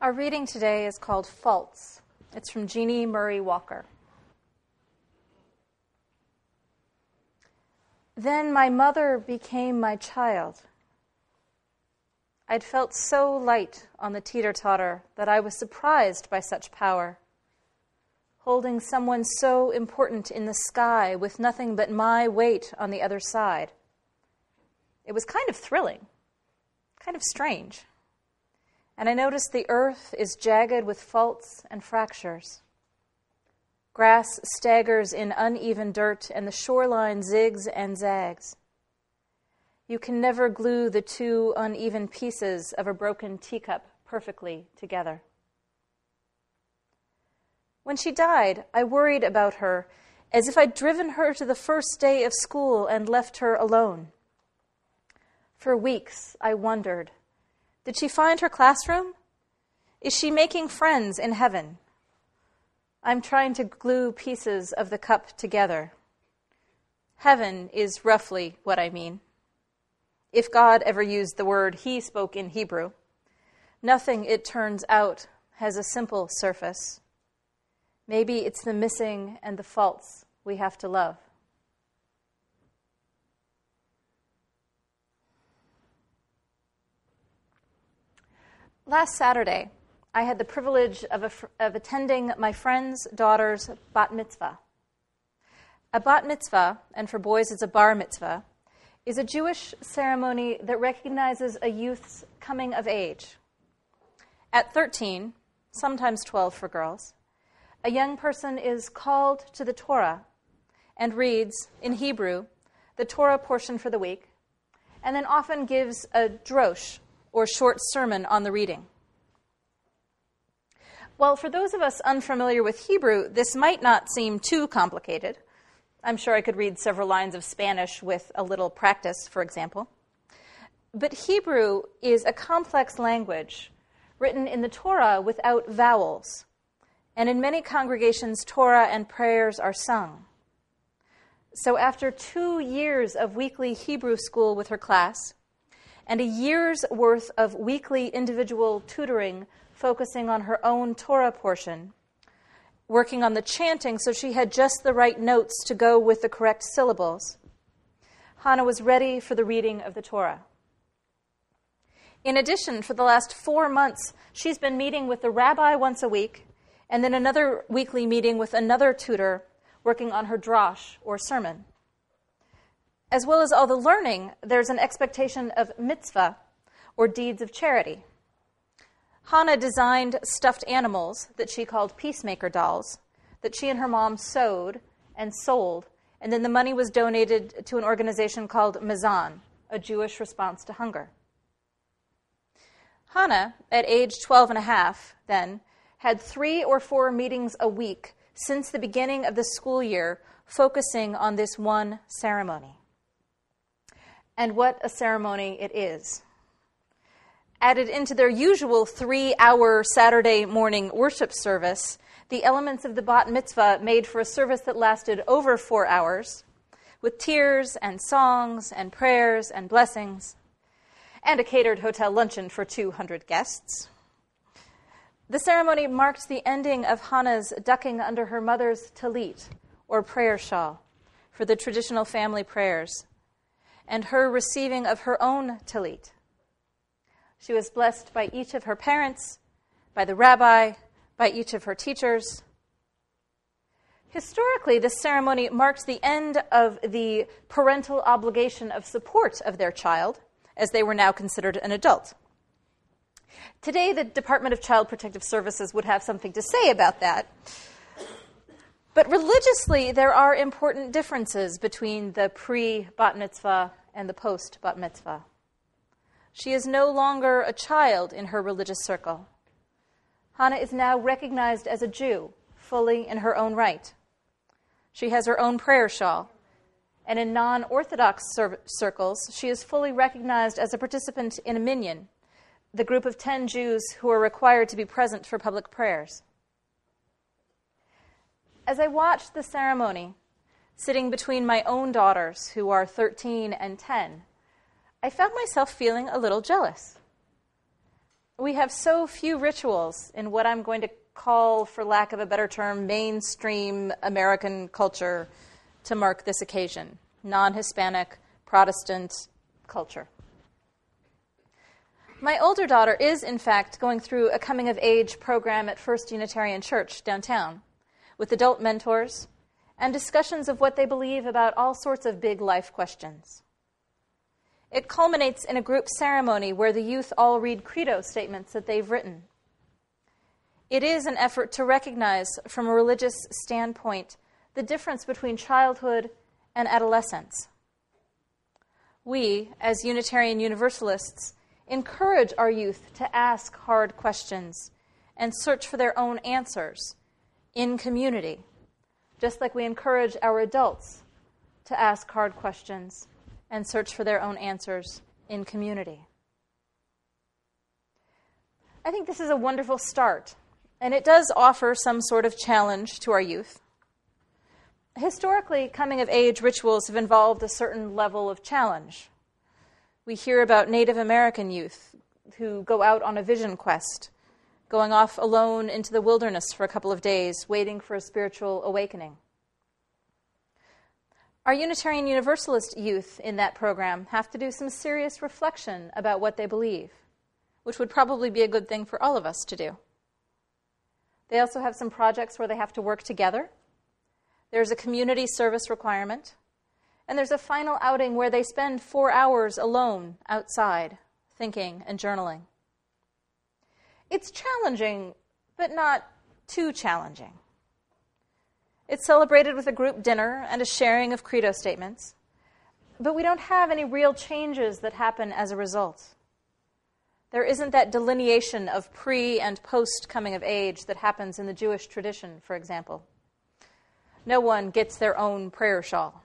Our reading today is called Faults. It's from Jeannie Murray Walker. Then my mother became my child. I'd felt so light on the teeter-totter that I was surprised by such power. Holding someone so important in the sky with nothing but my weight on the other side. It was kind of thrilling, kind of strange. And I noticed the earth is jagged with faults and fractures. Grass staggers in uneven dirt, and the shoreline zigs and zags. You can never glue the two uneven pieces of a broken teacup perfectly together. When she died, I worried about her as if I'd driven her to the first day of school and left her alone. For weeks, I wondered, did she find her classroom? Is she making friends in heaven? I'm trying to glue pieces of the cup together. Heaven is roughly what I mean. If God ever used the word he spoke in Hebrew, nothing, it turns out, has a simple surface. Maybe it's the missing and the faults we have to love. Last Saturday, I had the privilege of attending my friend's daughter's bat mitzvah. A bat mitzvah, and for boys it's a bar mitzvah, is a Jewish ceremony that recognizes a youth's coming of age. At 13, sometimes 12 for girls, a young person is called to the Torah and reads, in Hebrew, the Torah portion for the week, and then often gives a drosh, or short sermon on the reading. Well, for those of us unfamiliar with Hebrew, this might not seem too complicated. I'm sure I could read several lines of Spanish with a little practice, for example. But Hebrew is a complex language written in the Torah without vowels. And in many congregations, Torah and prayers are sung. So after 2 years of weekly Hebrew school with her class, and a year's worth of weekly individual tutoring focusing on her own Torah portion, working on the chanting so she had just the right notes to go with the correct syllables, Hannah was ready for the reading of the Torah. In addition, for the last 4 months, she's been meeting with the rabbi once a week, and then another weekly meeting with another tutor working on her drosh, or sermon. As well as all the learning, there's an expectation of mitzvah, or deeds of charity. Hannah designed stuffed animals that she called peacemaker dolls, that she and her mom sewed and sold, and then the money was donated to an organization called Mazan, a Jewish response to hunger. Hannah, at age 12 and a half, then, had 3 or 4 meetings a week since the beginning of the school year, focusing on this one ceremony. And what a ceremony it is. Added into their usual 3-hour Saturday morning worship service, the elements of the bat mitzvah made for a service that lasted over 4 hours, with tears and songs and prayers and blessings, and a catered hotel luncheon for 200 guests. The ceremony marked the ending of Hannah's ducking under her mother's talit, or prayer shawl, for the traditional family prayers, and her receiving of her own talit. She was blessed by each of her parents, by the rabbi, by each of her teachers. Historically, this ceremony marked the end of the parental obligation of support of their child, as they were now considered an adult. Today, the Department of Child Protective Services would have something to say about that. But religiously, there are important differences between the pre-bat mitzvah and the post-bat mitzvah. She is no longer a child in her religious circle. Hannah is now recognized as a Jew, fully in her own right. She has her own prayer shawl, and in non-Orthodox circles, she is fully recognized as a participant in a minyan, the group of 10 Jews who are required to be present for public prayers. As I watched the ceremony, sitting between my own daughters, who are 13 and 10, I found myself feeling a little jealous. we have so few rituals in what I'm going to call, for lack of a better term, mainstream American culture to mark this occasion, non-Hispanic, Protestant culture. My older daughter is, in fact, going through a coming-of-age program at First Unitarian Church downtown with adult mentors and discussions of what they believe about all sorts of big life questions. It culminates in a group ceremony where the youth all read credo statements that they've written. It is an effort to recognize, from a religious standpoint, the difference between childhood and adolescence. We, as Unitarian Universalists, encourage our youth to ask hard questions and search for their own answers in community, just like we encourage our adults to ask hard questions and search for their own answers in community. I think this is a wonderful start, and it does offer some sort of challenge to our youth. Historically, coming-of-age rituals have involved a certain level of challenge. We hear about Native American youth who go out on a vision quest, going off alone into the wilderness for a couple of days, waiting for a spiritual awakening. Our Unitarian Universalist youth in that program have to do some serious reflection about what they believe, which would probably be a good thing for all of us to do. They also have some projects where they have to work together. There's a community service requirement. And there's a final outing where they spend 4 hours alone outside, thinking and journaling. It's challenging, but not too challenging. It's celebrated with a group dinner and a sharing of credo statements, but we don't have any real changes that happen as a result. There isn't that delineation of pre- and post-coming of age that happens in the Jewish tradition, for example. No one gets their own prayer shawl.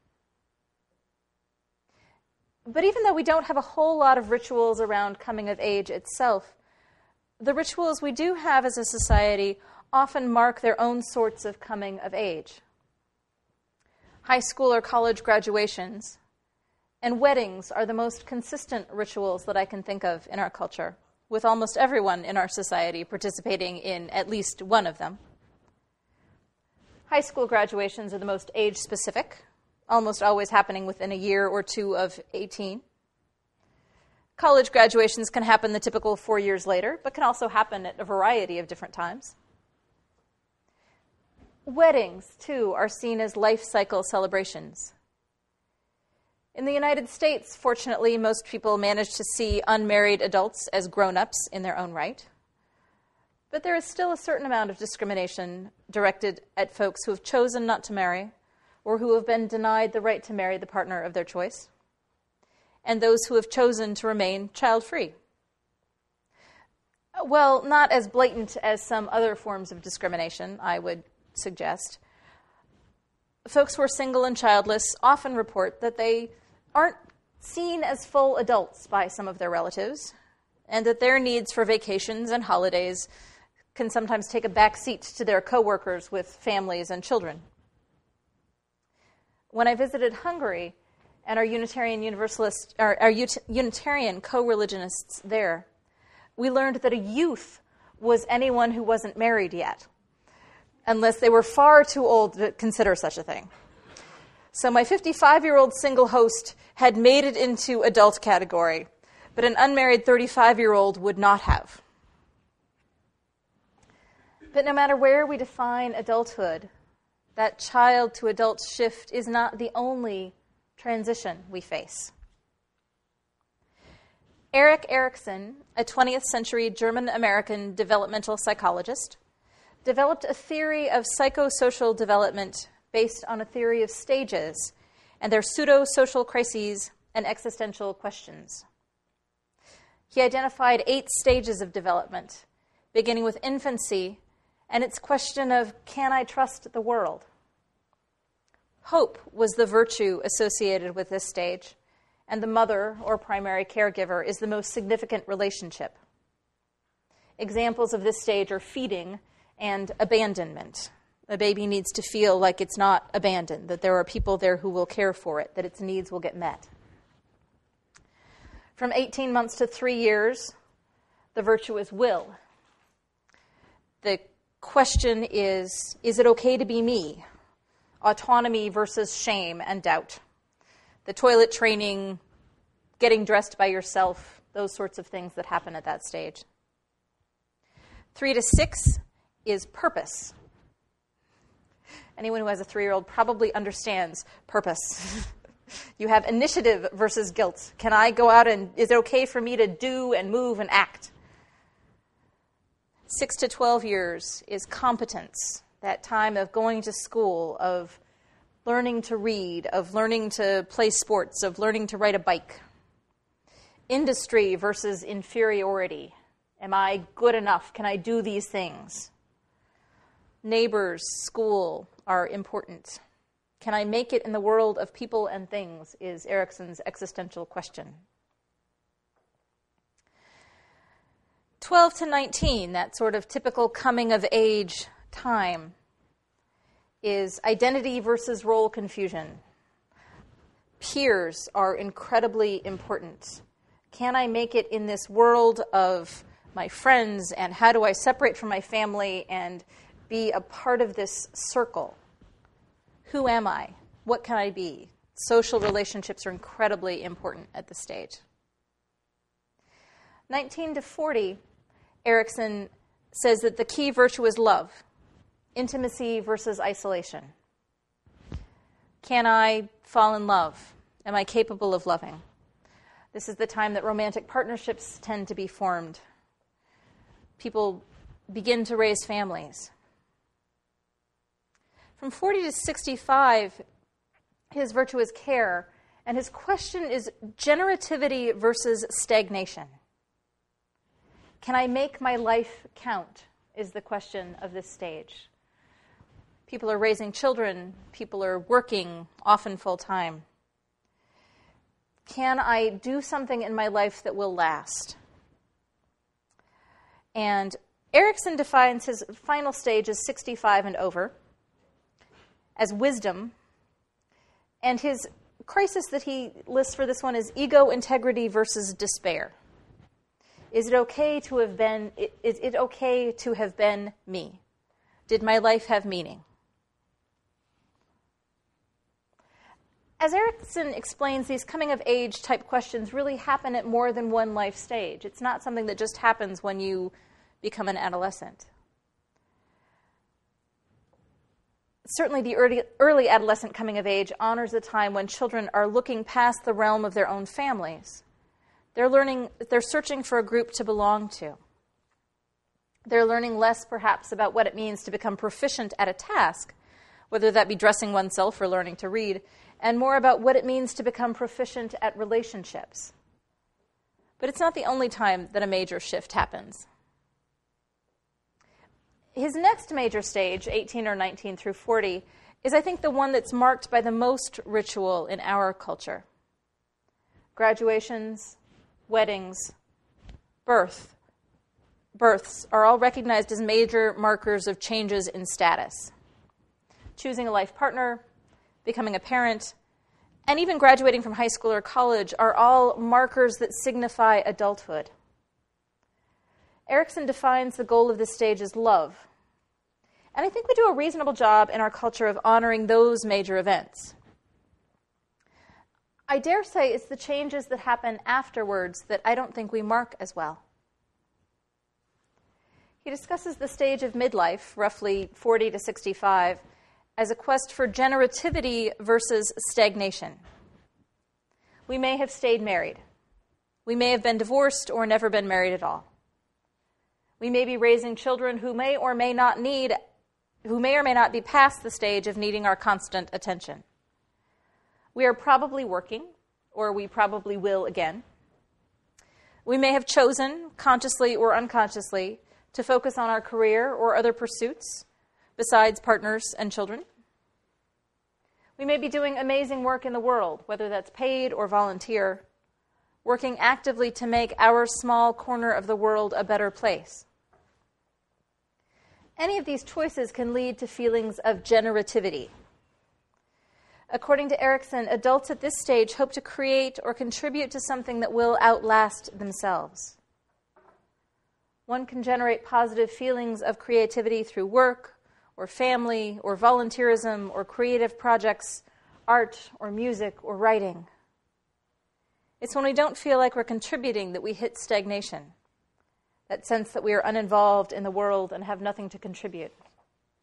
But even though we don't have a whole lot of rituals around coming of age itself, the rituals we do have as a society often mark their own sorts of coming of age. High school or college graduations and weddings are the most consistent rituals that I can think of in our culture, with almost everyone in our society participating in at least one of them. High school graduations are the most age-specific, almost always happening within a year or two of 18. College graduations can happen the typical 4 years later, but can also happen at a variety of different times. Weddings, too, are seen as life cycle celebrations. In the United States, fortunately, most people manage to see unmarried adults as grown-ups in their own right. But there is still a certain amount of discrimination directed at folks who have chosen not to marry, or who have been denied the right to marry the partner of their choice, and those who have chosen to remain child-free. Well, not as blatant as some other forms of discrimination, I would suggest. Folks who are single and childless often report that they aren't seen as full adults by some of their relatives, and that their needs for vacations and holidays can sometimes take a back seat to their coworkers with families and children. When I visited Hungary and our Unitarian Unitarian co-religionists there, we learned that a youth was anyone who wasn't married yet, unless they were far too old to consider such a thing. So my 55-year-old single host had made it into adult category, but an unmarried 35-year-old would not have. But no matter where we define adulthood, that child-to-adult shift is not the only transition we face. Erik Erikson, a 20th century German-American developmental psychologist, developed a theory of psychosocial development based on a theory of stages and their pseudo-social crises and existential questions. He identified 8 stages of development, beginning with infancy and its question of, can I trust the world? Hope was the virtue associated with this stage, and the mother or primary caregiver is the most significant relationship. Examples of this stage are feeding and abandonment. A baby needs to feel like it's not abandoned, that there are people there who will care for it, that its needs will get met. From 18 months to 3 years, the virtue is will. The question is it okay to be me? Autonomy versus shame and doubt. The toilet training, getting dressed by yourself, those sorts of things that happen at that stage. 3 to 6 is purpose. Anyone who has a 3-year-old probably understands purpose. You have initiative versus guilt. Can I go out and is it okay for me to do and move and act? 6 to 12 years is competence, that time of going to school, of learning to read, of learning to play sports, of learning to ride a bike. Industry versus inferiority. Am I good enough? Can I do these things? Neighbors, school are important. Can I make it in the world of people and things is Erikson's existential question. 12 to 19, that sort of typical coming of age time, is identity versus role confusion. Peers are incredibly important. Can I make it in this world of my friends, and how do I separate from my family and be a part of this circle? Who am I? What can I be? Social relationships are incredibly important at this stage. 19 to 40, Erikson says that the key virtue is love, intimacy versus isolation. Can I fall in love? Am I capable of loving? This is the time that romantic partnerships tend to be formed. People begin to raise families. From 40 to 65, his virtue is care, and his question is generativity versus stagnation. Can I make my life count, is the question of this stage. People are raising children, people are working, often full-time. Can I do something in my life that will last? And Erikson defines his final stage as 65 and over, as wisdom, and his crisis that he lists for this one is ego integrity versus despair. Is it okay to have been? Is it okay to have been me? Did my life have meaning? As Erikson explains, these coming-of-age type questions really happen at more than one life stage. It's not something that just happens when you become an adolescent. Certainly the early adolescent coming of age honors a time when children are looking past the realm of their own families. They're searching for a group to belong to. They're learning less, perhaps, about what it means to become proficient at a task, whether that be dressing oneself or learning to read, and more about what it means to become proficient at relationships. But it's not the only time that a major shift happens. His next major stage, 18 or 19 through 40, is, I think, the one that's marked by the most ritual in our culture. Graduations, weddings, births are all recognized as major markers of changes in status. Choosing a life partner, becoming a parent, and even graduating from high school or college are all markers that signify adulthood. Erikson defines the goal of this stage as love. And I think we do a reasonable job in our culture of honoring those major events. I dare say it's the changes that happen afterwards that I don't think we mark as well. He discusses the stage of midlife, roughly 40 to 65, as a quest for generativity versus stagnation. We may have stayed married. We may have been divorced or never been married at all. We may be raising children who may or may not be past the stage of needing our constant attention. We are probably working, or we probably will again. We may have chosen, consciously or unconsciously, to focus on our career or other pursuits besides partners and children. We may be doing amazing work in the world, whether that's paid or volunteer, working actively to make our small corner of the world a better place. Any of these choices can lead to feelings of generativity. According to Erikson, adults at this stage hope to create or contribute to something that will outlast themselves. One can generate positive feelings of creativity through work, or family, or volunteerism, or creative projects, art, or music, or writing. It's when we don't feel like we're contributing that we hit stagnation, that sense that we are uninvolved in the world and have nothing to contribute.